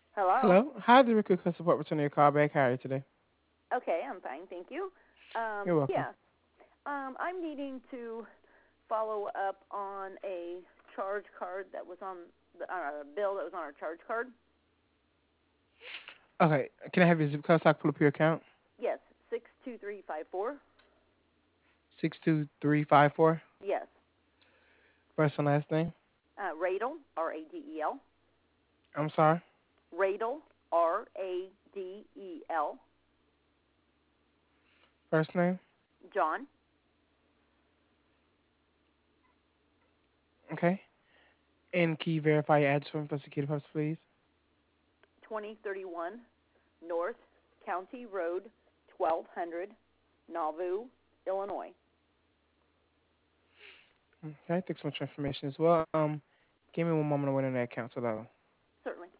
Hello. Hello. Hi, the Recruit Customer Support returning your call back. How are you today? Okay, I'm fine, thank you. You're welcome. Yeah, I'm needing to follow up on a charge card that was on the bill that was on our charge card. Okay. Can I have your zip code so I can pull up your account? Yes, 62354. 62354. Yes, First and last name. Radel, Radel. I'm sorry. Radel, Radel. First name. John, Okay. And can you verify your address for security purposes, please? 2031 North County Road, 1200, Nauvoo, Illinois. Okay. Thanks so much for information as well. Give me one moment to wait on that account so low. Certainly.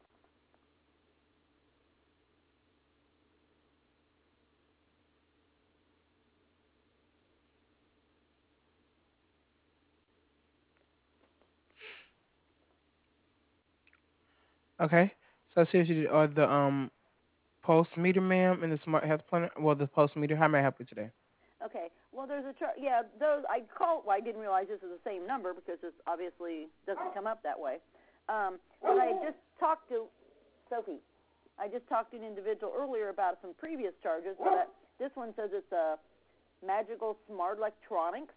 Okay. So I see what you did, the pulse meter, ma'am, and the smart health planner. Well, the pulse meter. How may I help you today? Okay. Well, there's a yeah. Those I called. Well, I didn't realize this is the same number because this obviously doesn't come up that way. But I just talked to Sophie. I just talked to an individual earlier about some previous charges, but this one says it's a Magical Smart Electronics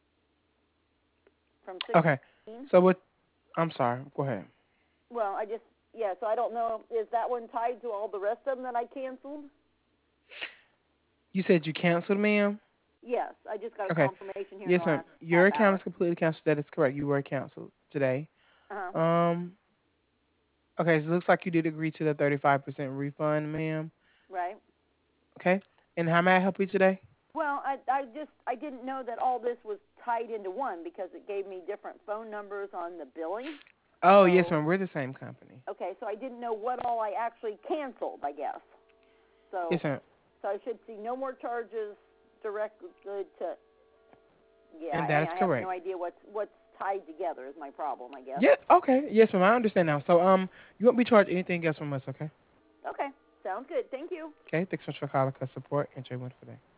from Okay. 16. So what? I'm sorry. Go ahead. Well, I just yeah. So I don't know. Is that one tied to all the rest of them that I canceled? You said you canceled, ma'am. Yes. I just got a Okay. confirmation here in the Yes, ma'am. last Your half account hour. is completely canceled. That is correct. You were canceled today. Uh huh. Um. Okay. So it looks like you did agree to the 35% refund, ma'am. Right. Okay. And how may I help you today? Well, I didn't know that all this was tied into one because it gave me different phone numbers on the billing. Oh, yes, So ma'am. We're the same company. okay, so I didn't know what all I actually canceled, I guess. So Yes, ma'am. so I should see no more charges directly to yeah, And that is I have no correct. idea what's tied together is my problem, I guess. Yeah. Okay. Yes, ma'am. I understand now. So you won't be charged anything else from us. Okay. Okay. Sounds good. Thank you. Okay. Thanks so much for calling us support. Enjoy one for day.